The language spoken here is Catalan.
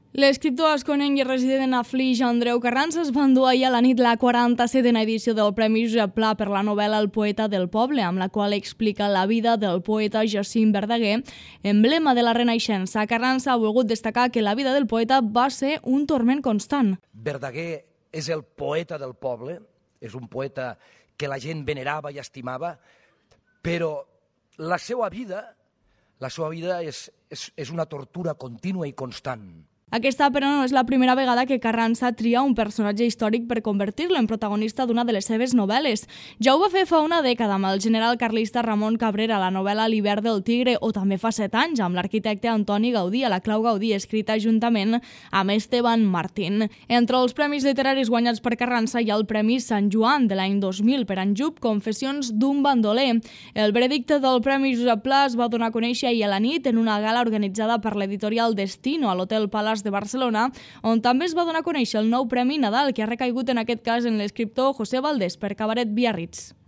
L'escriptor asconenc i resident a Flix, Andreu Carranza, es va endur ahir a la nit la 47a edició del Premi Josep Pla per la novel·la El poeta del poble, amb la qual explica la vida del poeta Jacint Verdaguer, emblema de la Renaixença. Carranza ha volgut destacar que la vida del poeta va ser un torment constant. Verdaguer és el poeta del poble, és un poeta que la gent venerava i estimava, però la seva vida és una tortura contínua i constant. Aquesta, però, no és la primera vegada que Carranza tria un personatge històric per convertir-lo en protagonista d'una de les seves novel·les. Ja ho va fer fa una dècada amb el general carlista Ramon Cabrera a la novel·la L'hivern del tigre, o també fa 7 anys amb l'arquitecte Antoni Gaudí a la Clau Gaudí, escrita juntament amb Esteban Martín. Entre els premis literaris guanyats per Carranza hi ha el Premi Sant Joan de l'any 2000 per Anjup, Confessions d'un bandoler. El veredicte del Premi Josep Pla es va donar a conèixer ahir a la nit en una gala organitzada per l'editorial Destino a l'Hotel Palace de Barcelona, on també es va donar a conèixer el nou Premi Nadal, que ha recaigut en aquest cas en l'escriptor José Valdés per Cabaret Biarritz.